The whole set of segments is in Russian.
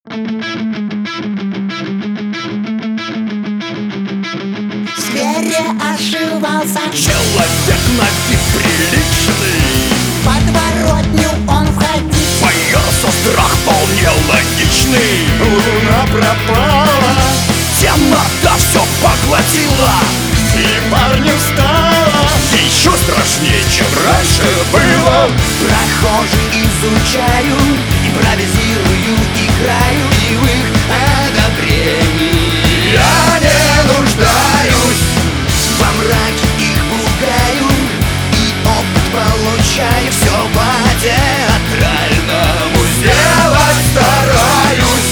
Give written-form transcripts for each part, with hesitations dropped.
В сквере ошивался человек на вид приличный. в подворотню он входить. Боялся, страх вполне логичный. Луна пропала, Темнота все поглотила. и парню стало Еще страшнее, чем раньше было. Прохожих изучаю, импровизирую, играю и в их одобрении. Я не нуждаюсь. Во мраке их пугаю и опыт получаю. Все по-театральному Делать стараюсь.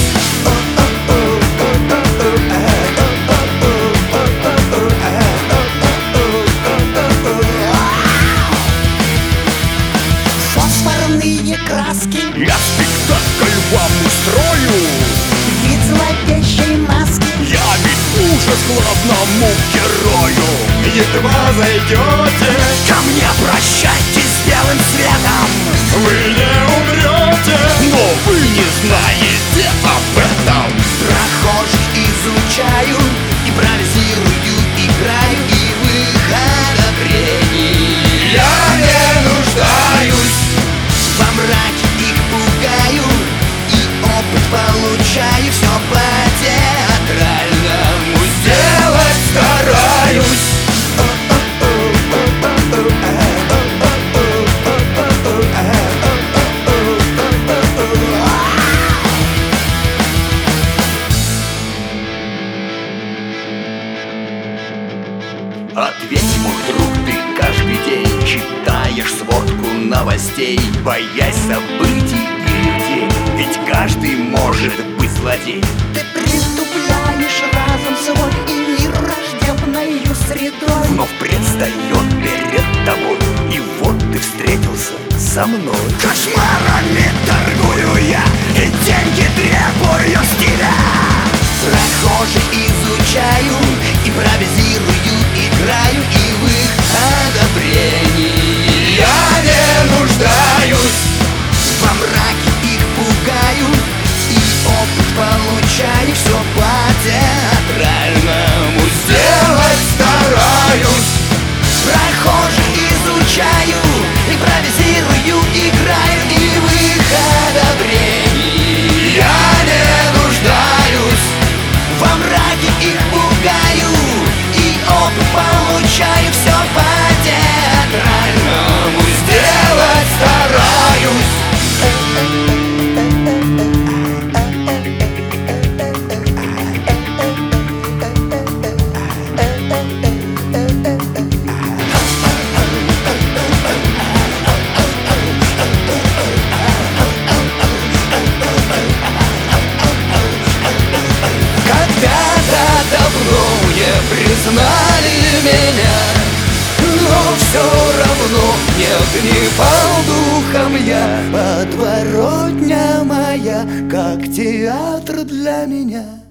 фосфорные краски, Я спектакль вам устрою. вид зловещей маски. Явить ужас главному герою. едва зайдете, Ко мне прощайтесь с белым светом. вы не умрете. Но вы не знаете об этом. Прохожих изучаю, импровизирую, играю и в их одобрении. Я не нуждаюсь. Во мраке их пугаю и опыт получаю. Все по-театральному Делать стараюсь. Ответь, мой друг, ты каждый день читаешь сводку новостей, боясь событий и людей, ведь каждый может быть злодей. Ты притупляешь разум свой и мир враждебною средой. Вновь предстает перед тобой, и вот ты встретился со мной. Кошмарами торгую я, и деньги требую с тебя. Прохожих изучаю, импровизирую, играю и в их одобрении. Я не нуждаюсь. Во мраке их пугаю и опыт получаю. Все по-театральному Делать стараюсь. Прохожих изучаю, импровизирую, играю и в их одобрении. Я не нуждаюсь. Во мраке их пугаю и опыт получаю. Все по-театральному Делать стараюсь. Когда-то давно не признали меня, но все равно не гневал духом я. Подворотня моя, как театр для меня.